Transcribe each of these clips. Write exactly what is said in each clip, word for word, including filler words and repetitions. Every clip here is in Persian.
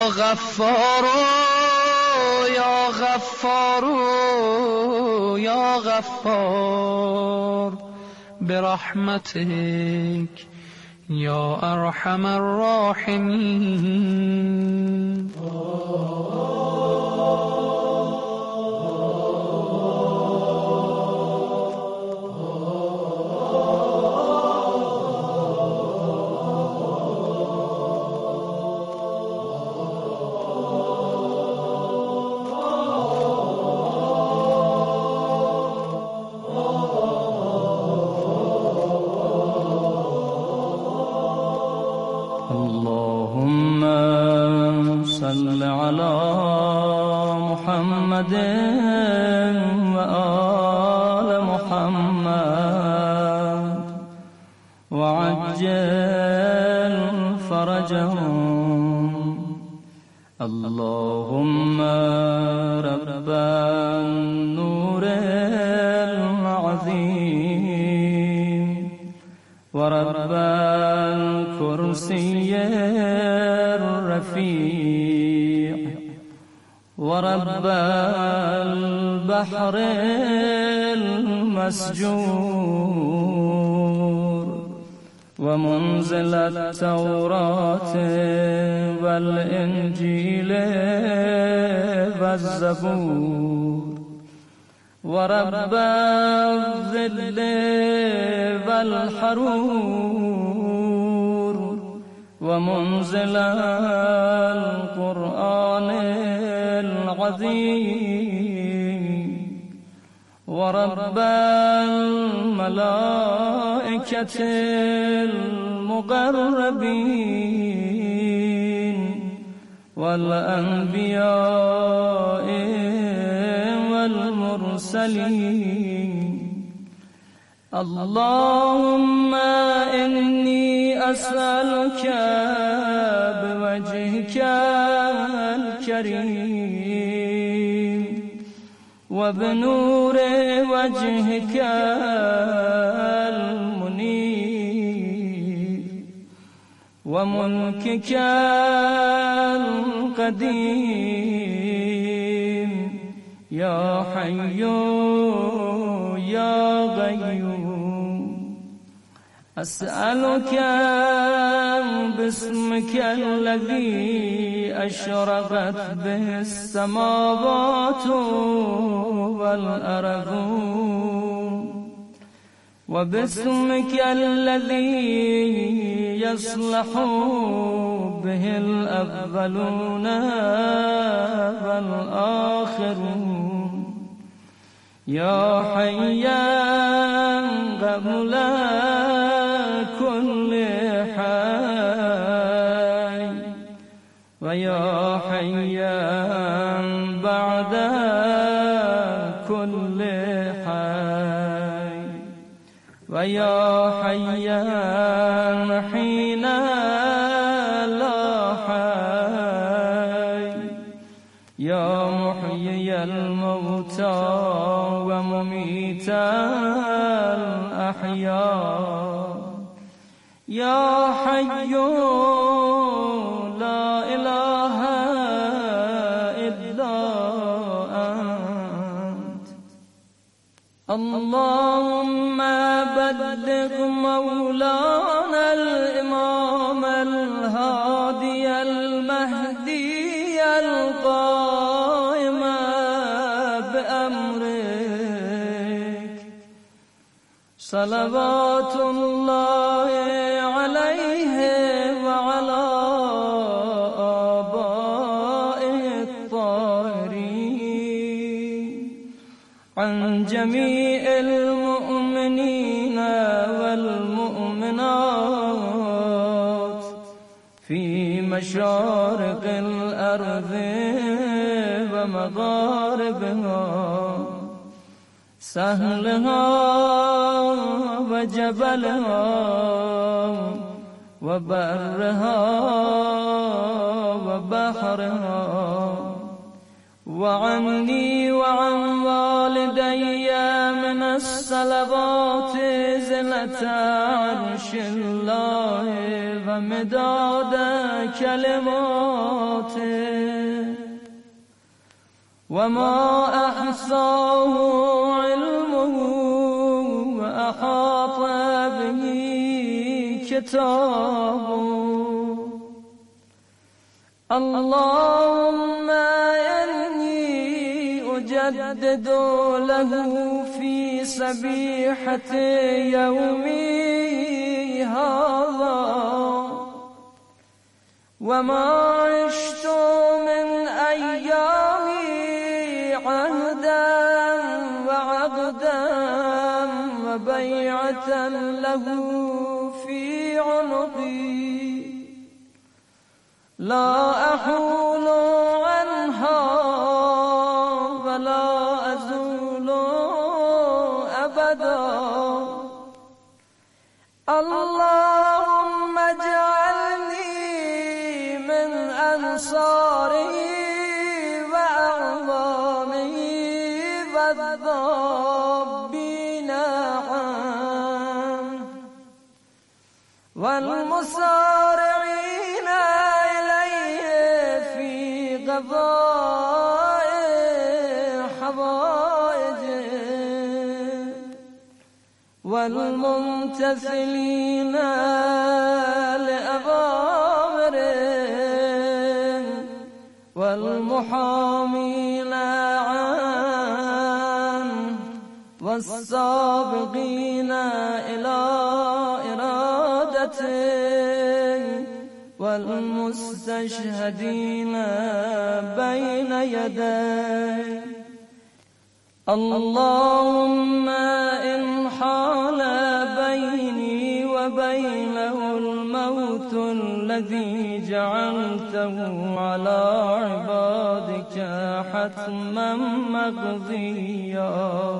غفار یا غفار یا غفار برحمتك یا ارحم الراحمین. اللهم صل على محمد وآل محمد وعجل فرجهم. اللهم رب النور العظيم ورب الكرسي الرفيع ورب البحر المسجور ومنزل التوراة والإنجيل والزبور ورب الظل والحرور ومنزل القرآن العظيم ورب الملائكة المقربين والأنبياء والمرسلين. اللهم إني أسألك بوجهك الكريم وبنور وجهك المنير وملكك القديم يا حي يا قيوم أسألك باسمك الذي أشرقت به السماوات والأرض وباسمك الذي يصلح به الأولون والآخرون يا حيا قبل كل حي ويا حيا بعد كل حي ويا حيا حين لا حي يا محيي الموتى ومميت الأحياء يا حي لا إله إلا أنت. اللهم بلغ مولانا الإمام الهادي المهدي القائم بأمرك صلوات الله عليه وعلى آبائه الطاهرين عن جميع المؤمنين والمؤمنات في مشارق الأرض ومغاربها سهلها وجبلها وبرها وبحرها وعني وعن والدي من الصلوات زلة عرش الله ومداد كلماته وما أحصاه علمه وأحاط به كتابه. اللهم إني أجدد له في سبيحة يومي هذا وما عشت من أيامي عهدا وعقدا وبيعة له في عنقي لا أحول عنها ولا أزول أبدا. اللهم اجعلني من أنصاره وأعظامه والذابين عنه والمسارعين إليه في قضاء حوائجه والممتثلين لأوامره والمحامين عنه والسابقين إلى إرادته والمستشهدين بين يديه. اللهم إن حال بيني وبينه الموت الذي جعلته على عبادك حتما مقضيا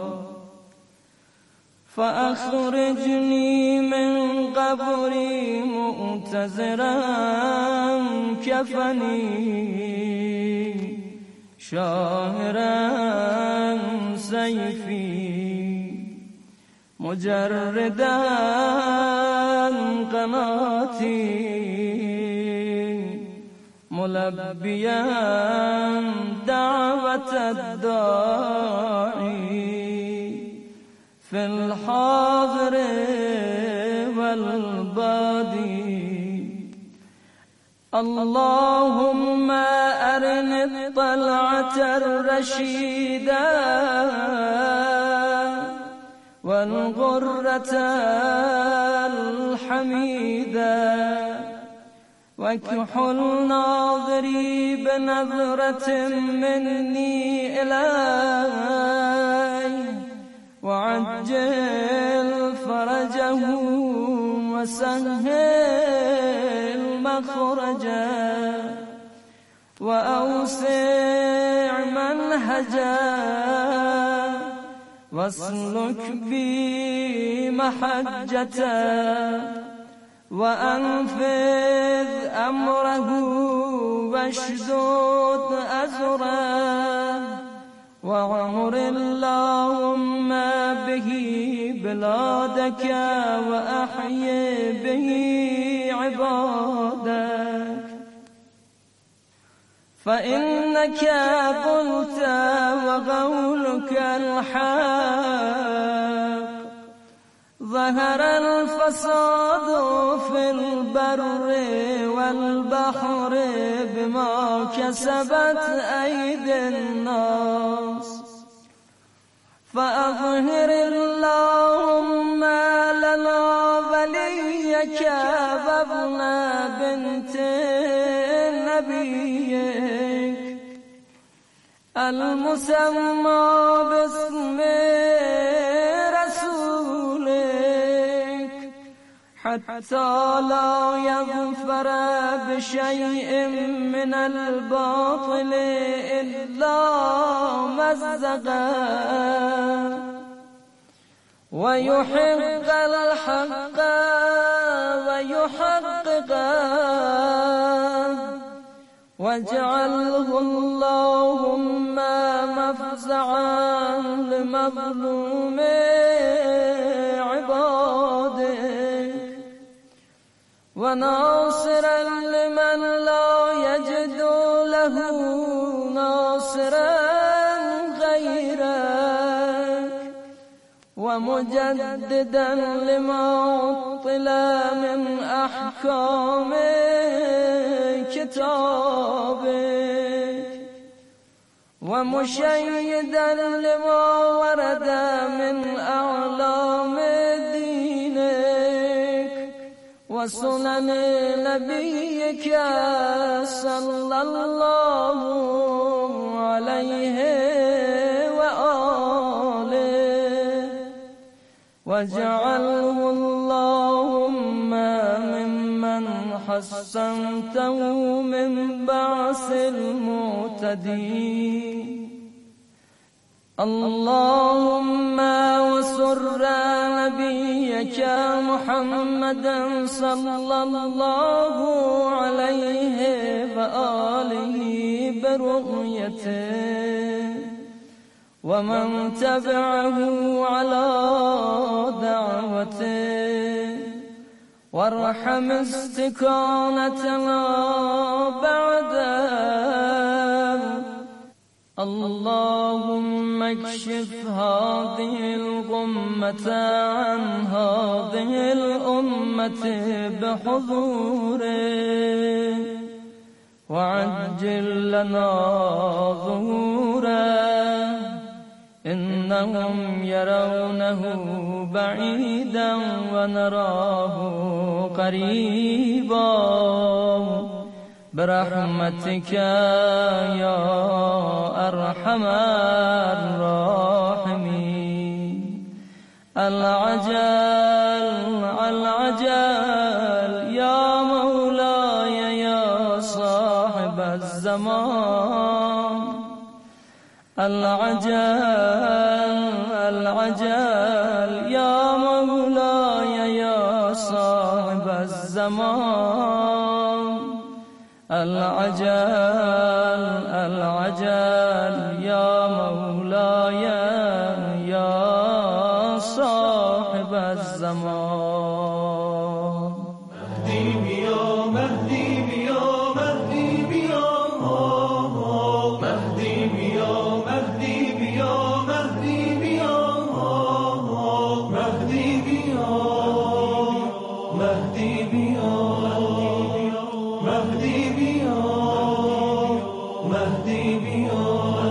فأخرجني من قبري مؤتزرا كفني شاهرا سيفي مجردا قناتي ملبيا دعوة الداعي في الحاضر والبادي. اللهم أرني الطلعة الرشيدة والغرة الحميدة واكحل ناظري بنظرة مني إليه وعجل فرجه وسهل مخرجه وأوسع منهجه واسلك بي محجته وأنفذ أمره واشدد أزره وعمر اللهم به بلادك وأحيي به عبادك فإنك قلت وقولك الحق ظهر الفساد في البر والبحر بما كسبت أيدي الناس فأظهر اللهم لنا وليك وابن بنت نبيك المسمى باسم رسولك حتى لا يظفر بشيء من الباطل إلا مزقا ويحق الحق ويحققا واجعله اللهم مفزعا لمظلوم عبادك وناصرا لمن لا يجد له ناصرا غيرك ومجددا لما عطل من أحكام كتابك ومشيدا لما ورد من أعلام دينك وسنن نبيك صلى الله عليه وآله واجعله اللهم ممن حسنته من بعث المعتدين اللهم وسر نبيك محمدا صلى الله عليه وآله برؤيته ومن تبعه على دعوته وارحم استكانتنا بعده اللهم اكشف هذه الغمة عن هذه الأمة بحضوره وعجل لنا ظهوره إنهم يرونه بعيدا ونراه قريبا برحمتك يا أرحم الراحمين العجل العجل يا مولاي يا صاحب الزمان العجل العجل يا مولاي يا صاحب الزمان العجل العجل يا مولاي يا صاحب الزمان مهدي بيا مهدي بيا مهدي بيا مهدي بيا مهدي بيا مهدي بيا مهدي بيا مهدي بيا مهدي بيا مهدي بيا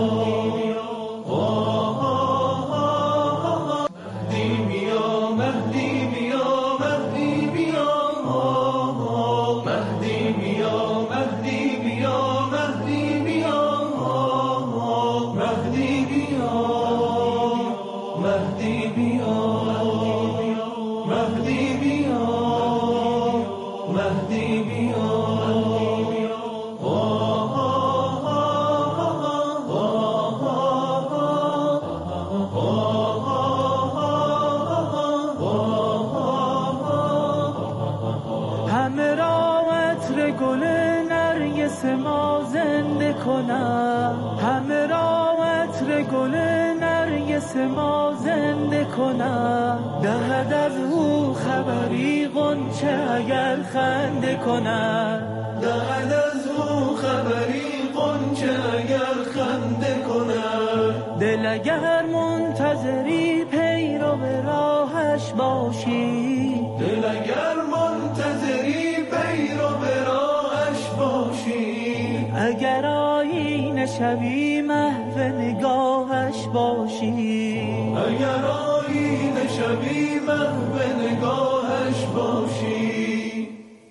ما زنده کنم همه را عطر گل نرگس ما زنده کنم دهد از او خبری غنچه اگر خنده کنم دهد از او خبری غنچه اگر خنده کنم دل اگر منتظری پیرو به راهش باشی دل اگر منتظری پیرو به راهش باشی اگر آیینه شبی محو نگاهش باشی اگر آیینه شبی محو نگاهش باشی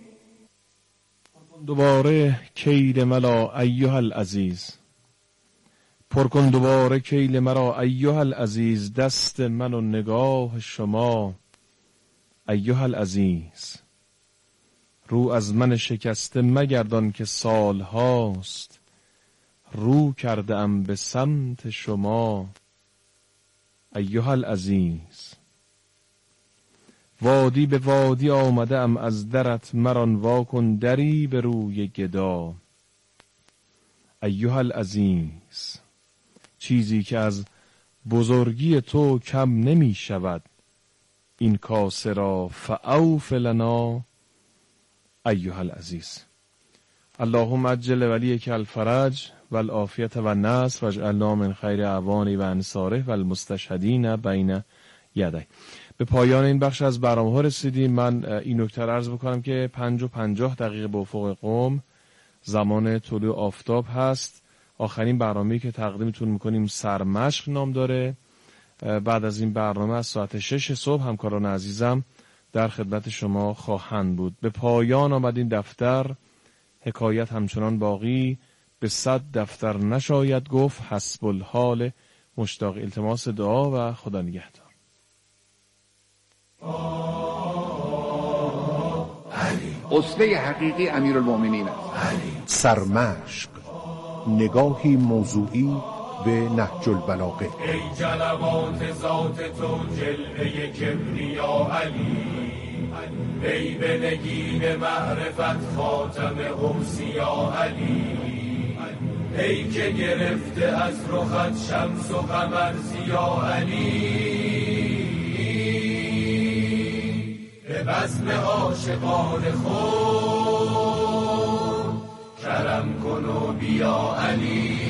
دوباره کیل ملا ایها العزیز پر کن دوباره کیل مرا ایها العزیز دست من و نگاه شما ایها العزیز رو از من شکسته مگردان که سال هاست رو کرده ام به سمت شما ایها العزیز وادی به وادی آمده ام از درت مران واکن دری به روی گدا ایها العزیز چیزی که از بزرگی تو کم نمی شود این کاسه را فاوف لنا ایها العزیز. اللهم عجل ولیک الفرج و العافیت و النصر و اجعلنا من خیر اعوانی و انصاره و المستشهدین بین یدی. به پایان این بخش از برنامه ها رسیدیم. من این نکته عرض بکنم که پنج و پنجاه دقیقه به افق قم زمان طلوع آفتاب هست. آخرین برنامه‌ای که تقدیمتون میکنیم سرمشق نام داره. بعد از این برنامه از ساعت شش صبح همکاران عزیزم در خدمت شما خواهند بود. به پایان آمد این دفتر، حکایت همچنان باقی، به صد دفتر نشاید گفت، حسب الحال مشتاق. التماس دعا و خدا نگهدار. اصله حقیقی امیرالمومنین است. سرمشق، نگاهی موضوعی به نهج البلاغه. ای جلوات ذات تو جلوه کبریا علی، ای به نگین معرفت خاتم اوصیا علی، ای که گرفته از رخت شمس و قمر ضیا علی، به بزم عاشقان خود کرم کن و بیا علی.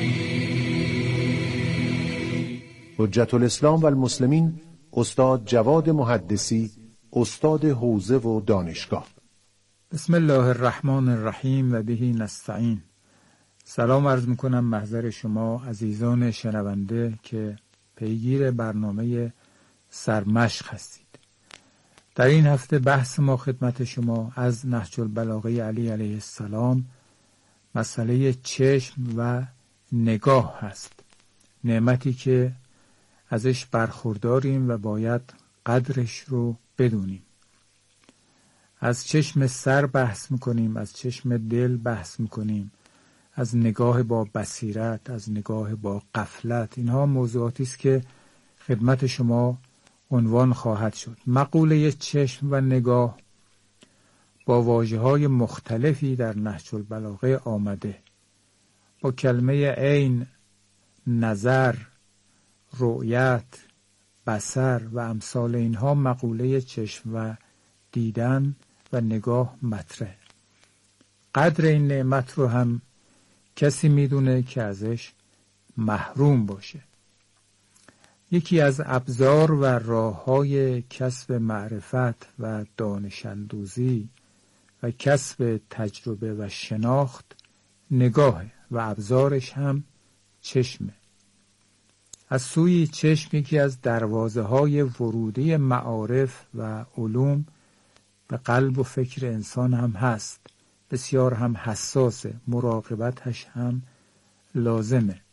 حجت الاسلام و المسلمین استاد جواد محدثی، استاد حوزه و دانشگاه. بسم الله الرحمن الرحیم و بهی نستعین. سلام عرض میکنم محضر شما عزیزان شنونده که پیگیر برنامه سرمشق هستید. در این هفته بحث ما خدمت شما از نهج البلاغه علی علیه السلام مسئله چشم و نگاه هست. نعمتی که ازش برخورداریم و باید قدرش رو بدونیم. از چشم سر بحث میکنیم، از چشم دل بحث میکنیم، از نگاه با بصیرت، از نگاه با غفلت. اینها موضوعاتی است که خدمت شما عنوان خواهد شد. مقوله چشم و نگاه با واژه‌های مختلفی در نهج البلاغه آمده. با کلمه عین، نظر، رؤیت، بصر و امثال اینها مقوله چشم و دیدن و نگاه مطرح. قدر این نعمت رو هم کسی میدونه که ازش محروم باشه. یکی از ابزار و راه‌های کسب معرفت و دانش‌اندوزی و کسب تجربه و شناخت نگاه و ابزارش هم چشمه. از سوی چشم یکی از دروازه‌های ورودی معارف و علوم به قلب و فکر انسان هم هست. بسیار هم حساسه، مراقبتش هم لازمه.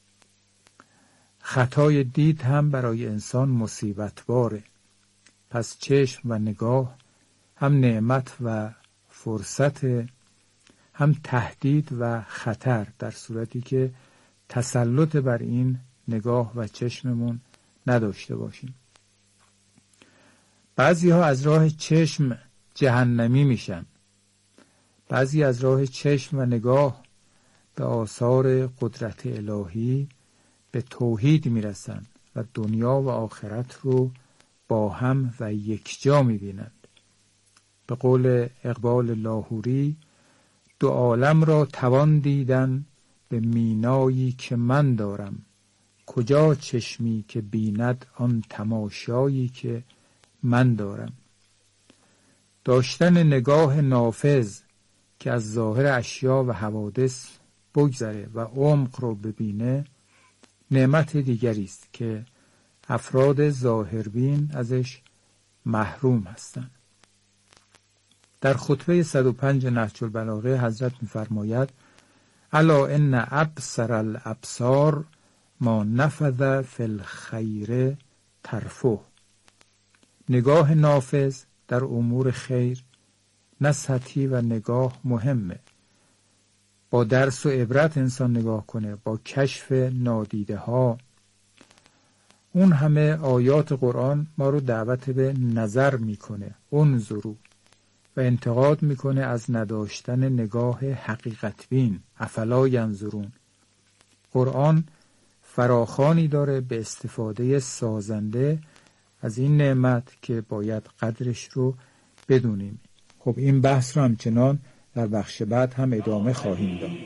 خطای دید هم برای انسان مصیبت باره. پس چشم و نگاه هم نعمت و فرصت، هم تهدید و خطر، در صورتی که تسلط بر این نگاه و چشممون نداشته باشیم. بعضی ها از راه چشم جهنمی میشن. بعضی از راه چشم و نگاه به آثار قدرت الهی به توحید میرسن و دنیا و آخرت رو با هم و یکجا میبینند. به قول اقبال لاهوری، دو عالم را توان دیدن به مینایی که من دارم، کجا چشمی که بیند آن تماشایی که من دارم. داشتن نگاه نافذ که از ظاهر اشیا و حوادث بگذره و عمق رو ببینه نعمت دیگری است که افراد ظاهربین ازش محروم هستند. در خطبه صد و پنج نهج البلاغه حضرت می‌فرماید: الا ان ابصر الابصار ما نفذ فی الخیر طرفه. نگاه نافذ در امور خیر نه سطحی و نگاه مهمه. با درس و عبرت انسان نگاه کنه، با کشف نادیده ها. اون همه آیات قرآن ما رو دعوت به نظر میکنه، انظروا، و انتقاد میکنه از نداشتن نگاه حقیقت بین، افلا ینظرون. قرآن فراخوانی داره به استفاده سازنده از این نعمت که باید قدرش رو بدونیم. خب این بحث رو همچنان در بخش بعد هم ادامه خواهیم داد.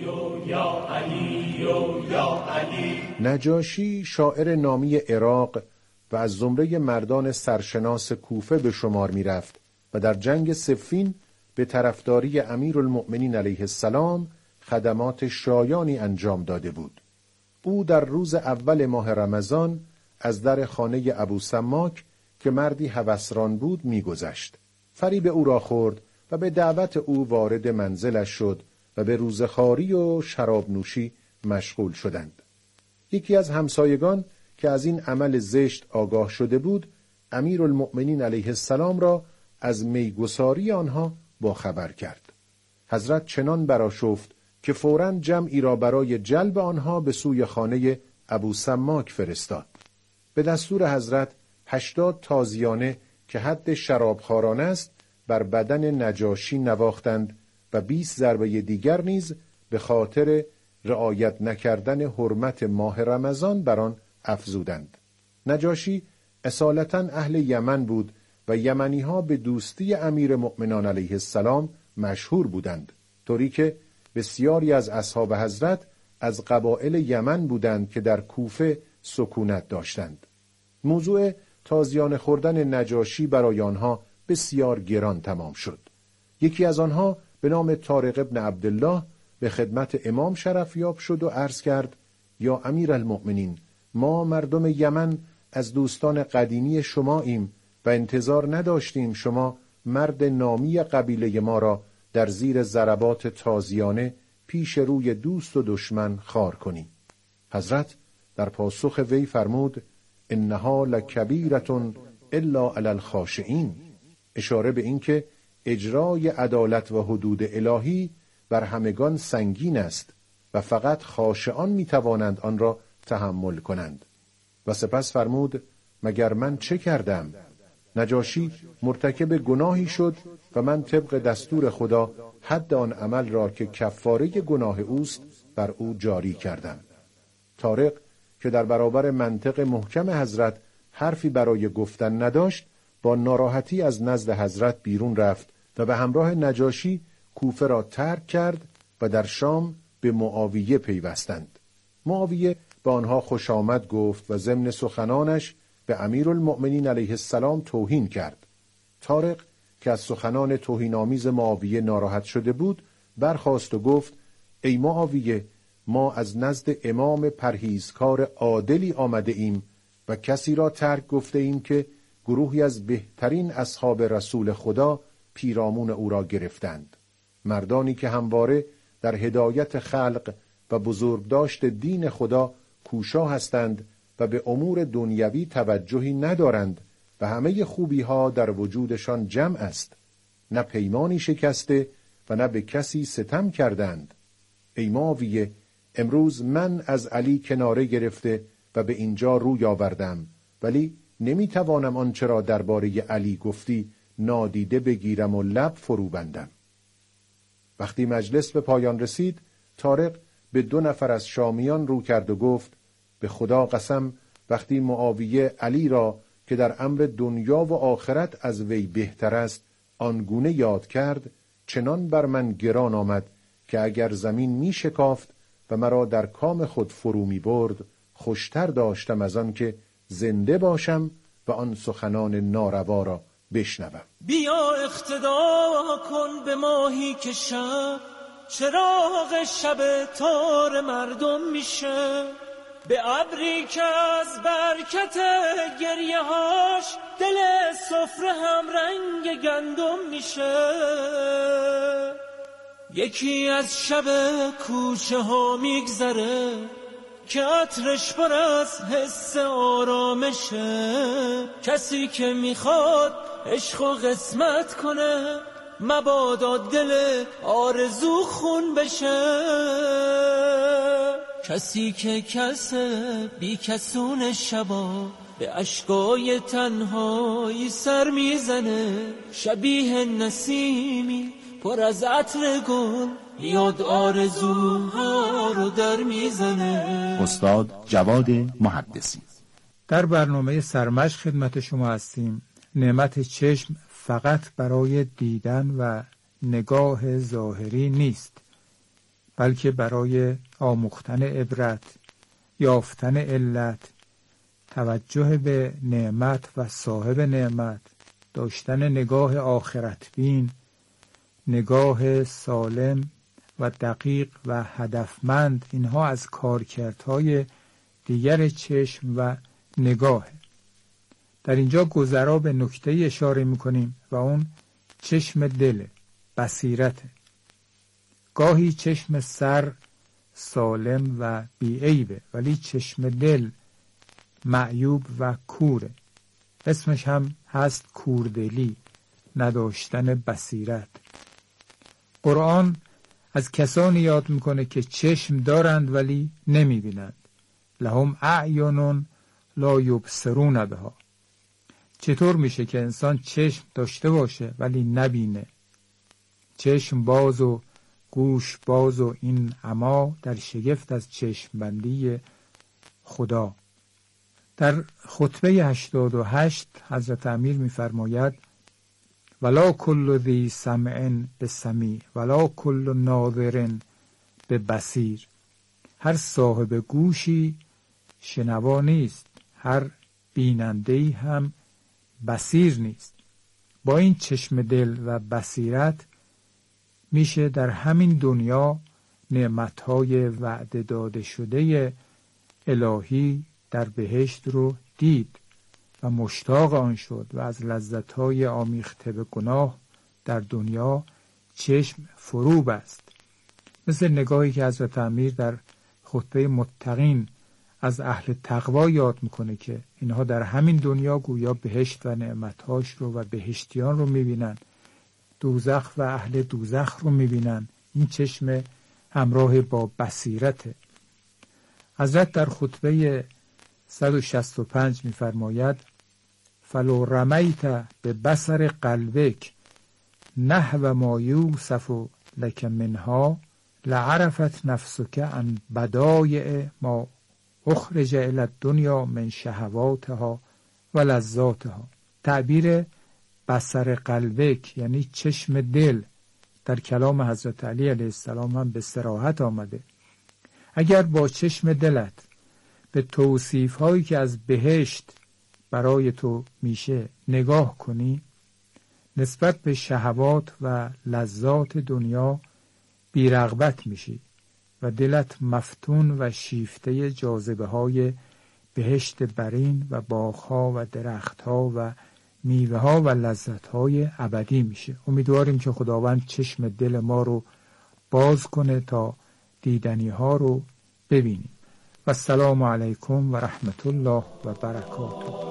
نجاشی شاعر نامی عراق و از زمره مردان سرشناس کوفه به شمار می رفت و در جنگ صفین به طرفداری امیرالمؤمنین علیه السلام خدمات شایانی انجام داده بود. او در روز اول ماه رمضان از در خانه ابو سماک که مردی هوسران بود می‌گذشت. فریب او را خورد و به دعوت او وارد منزلش شد و به روزخواری و شراب نوشی مشغول شدند. یکی از همسایگان که از این عمل زشت آگاه شده بود، امیرالمؤمنین علیه السلام را از میگساری آنها با خبر کرد. حضرت چنان برآشفت که فوراً جمعی را برای جلب آنها به سوی خانه ابو سماک فرستاد. به دستور حضرت هشتاد تازیانه که حد شرابخوارانه است بر بدن نجاشی نواختند و بیست ضربه دیگر نیز به خاطر رعایت نکردن حرمت ماه رمضان بر آن افزودند. نجاشی اصالتاً اهل یمن بود و یمنی ها به دوستی امیر مؤمنان علیه السلام مشهور بودند، طوری که بسیاری از اصحاب حضرت از قبایل یمن بودند که در کوفه سکونت داشتند. موضوع تازیانه خوردن نجاشی برای آنها بسیار گران تمام شد. یکی از آنها به نام طارق ابن عبدالله به خدمت امام شرفیاب شد و عرض کرد: یا امیرالمؤمنین، ما مردم یمن از دوستان قدیمی شماییم و انتظار نداشتیم شما مرد نامی قبیله ما را در زیر ضربات تازیانه پیش روی دوست و دشمن خار کنی. حضرت در پاسخ وی فرمود: انها لکبیرة الا علی الخاشعین، اشاره به این که اجرای عدالت و حدود الهی بر همگان سنگین است و فقط خاشعان می توانند آن را تحمل کنند. و سپس فرمود: مگر من چه کردم؟ نجاشی مرتکب گناهی شد و من طبق دستور خدا حد آن عمل را که کفاره گناه اوست بر او جاری کردم. طارق که در برابر منطق محکم حضرت حرفی برای گفتن نداشت، با ناراحتی از نزد حضرت بیرون رفت و به همراه نجاشی کوفه را ترک کرد و در شام به معاویه پیوستند. معاویه به آنها خوش آمد گفت و ضمن سخنانش به امیرالمؤمنین علیه السلام توهین کرد. طارق که از سخنان توهین‌آمیز معاویه ناراحت شده بود، برخاست و گفت: ای معاویه، ما از نزد امام پرهیزکار عادلی آمده ایم و کسی را ترک گفته ایم که گروهی از بهترین اصحاب رسول خدا پیرامون او را گرفتند، مردانی که همواره در هدایت خلق و بزرگداشت دین خدا کوشا هستند و به امور دنیوی توجهی ندارند و همه خوبی ها در وجودشان جمع است، نه پیمانی شکسته و نه به کسی ستم کردند. ای معاویه، امروز من از علی کناره گرفته و به اینجا روی آوردم، ولی نمیتوانم آنچه را درباره علی گفتی نادیده بگیرم و لب فرو بندم. وقتی مجلس به پایان رسید، طارق به دو نفر از شامیان رو کرد و گفت: به خدا قسم، وقتی معاویه علی را که در امر دنیا و آخرت از وی بهتر است آنگونه یاد کرد، چنان بر من گران آمد که اگر زمین می شکافت و مرا در کام خود فرو می برد، خوشتر داشتم از آن که زنده باشم و آن سخنان ناروا را بشنوم. بیا اقتدا کن به ماهی که شب چراغ شب تار مردم میشه، به ابری که از برکت گریه هاش دل سفره هم رنگ گندم میشه. یکی از شب کوچه ها میگذره که عطرش پر از حس آرامشه، کسی که میخواد عشق و قسمت کنه مبادا دل آرزو خون بشه. کسی که کسه بی کسون شبا به اشکای تنهایی سر میزنه، شبیه نسیمی پر از عطر گل یاد آرزوها رو در میزنه. استاد جواد محدثی. در برنامه سرمشق خدمت شما هستیم. نعمت چشم فقط برای دیدن و نگاه ظاهری نیست، بلکه برای آموختن عبرت، یافتن علت، توجه به نعمت و صاحب نعمت، داشتن نگاه آخرت بین، نگاه سالم و دقیق و هدفمند. اینها از کارکردهای دیگر چشم و نگاه. در اینجا گذرا به نکته اشاره میکنیم و اون چشم دل، بصیرته. گاهی چشم سر سالم و بیعیبه، ولی چشم دل معیوب و کوره. اسمش هم هست کوردلی، نداشتن بصیرت. قرآن از کسانی یاد میکنه که چشم دارند ولی نمیبینند. لهم اعین لا یبصرون بها. چطور میشه که انسان چشم داشته باشه ولی نبینه؟ چشم باز و گوش باز و این عما در شگفت از چشم بندی خدا. در خطبه هشتاد و هشت حضرت امیر میفرماید ولا کل ذی سمع بسمیع ولا کل ناظر ببصیر. هر صاحب گوشی شنوا نیست، هر بیننده‌ای هم بصیر نیست. با این چشم دل و بصیرت میشه در همین دنیا نعمتهای وعده داده شده الهی در بهشت رو دید و مشتاق آن شد و از لذتهای آمیخته به گناه در دنیا چشم فرو بست. مثل نگاهی که حضرت امیر در خطبه متقین از اهل تقوا یاد میکنه که اینها در همین دنیا گویا بهشت و نعمتهاش رو و بهشتیان رو میبینن، دوزخ و اهل دوزخ رو میبینن. این چشم همراه با بصیرته. حضرت در خطبه صد و شصت و پنج میفرماید فلو رمیت به بصر قلبک نحو ما یوصف لک منها لعرفت نفسک عن بدایع ما اخرج الی الدنیا من شهواتها و لذاتها. تعبیر بصر قلبک یعنی چشم دل در کلام حضرت علی علیه السلام هم به صراحت آمده. اگر با چشم دلت به توصیف هایی که از بهشت برای تو میشه نگاه کنی، نسبت به شهوات و لذات دنیا بیرغبت میشی و دلت مفتون و شیفته جاذبه های بهشت برین و باغها و درختها و میوه ها و لذت های ابدی میشه. امیدواریم که خداوند چشم دل ما رو باز کنه تا دیدنی ها رو ببینیم. و السلام علیکم و رحمت الله و برکاته.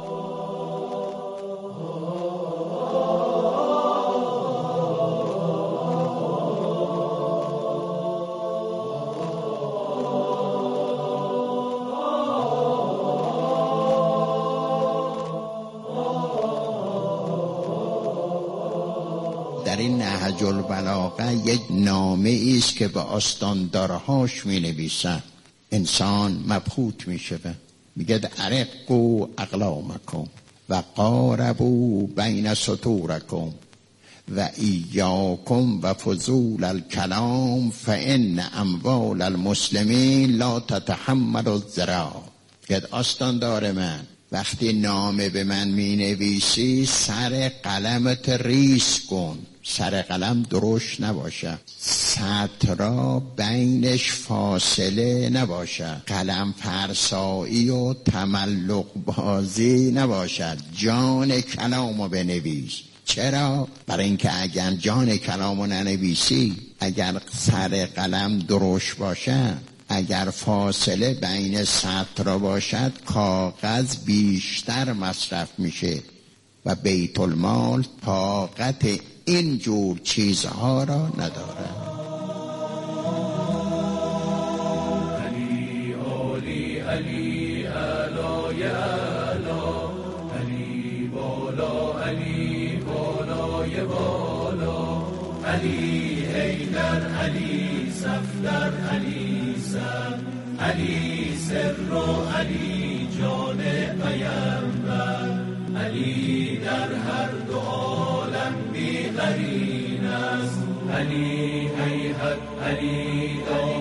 در این نهج البلاغه یک نامه است که به آستاندارهاش می نویسن. انسان مبهوت می شود. میگه ارقوا اقلامکم و قاربوا بین سطورکم و ایاکم و فضول الکلام فان اموال المسلمین لا تتحمل الزراع. میگه آستاندار من، وقتی نامه به من می نویسی سر قلمت ریز کن، سر قلم درشت نباشه، سطرها بینش فاصله نباشه، قلم فرسایی و تملق بازی نباشد، جان کلامو بنویس. چرا؟ برای اینکه اگر جان کلامو ننویسی، اگر سر قلم درشت باشه، اگر فاصله بین سطرها باشد، کاغذ بیشتر مصرف میشه و بیت المال طاقت این جور چیزها را نداره. علی علی علی علای علا، علی بالا علی بالای بالا، علی حیدر علی صفدر علی سر، علی سر و علی جان پیمبر، علی در هر دو عالم قرین است علی هیهت علی